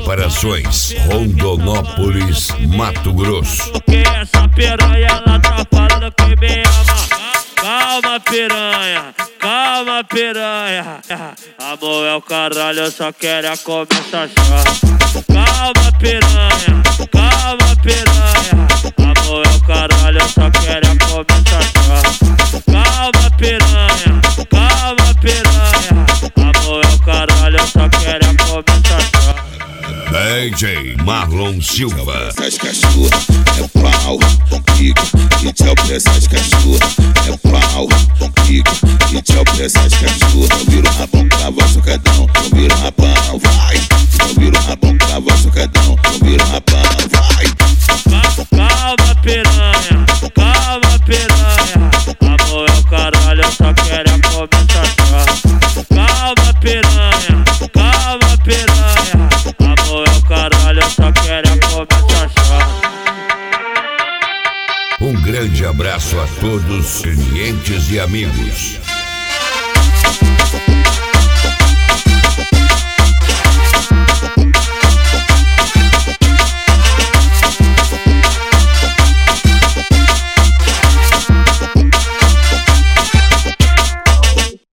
Preparações, Rondonópolis, Mato Grosso. Porque essa piranha ela tá falando que me ama. Calma piranha, calma piranha. Amor é o caralho, eu só quero começar já. Calma piranha, calma piranha. Amor é o caralho, eu só quero começar já. Calma piranha, calma piranha. Amor é o caralho, eu só quero começar já. DJ Marlon Silva. Essas cachorra é pau, pica e tchau pra essas cachorra. É pau, pica e tchau pra essas cachorra. Não vira o rabão, crava o socadão. Não vira o rabão, vai. Não vira o rabão, crava o socadão. Não vira o rabão, vai. Calma piranha, calma piranha. Amor é o caralho, eu só quero começar já. Calma piranha, calma piranha. Amor é o caralho, eu só quero começar já. Um grande abraço a todos, clientes e amigos.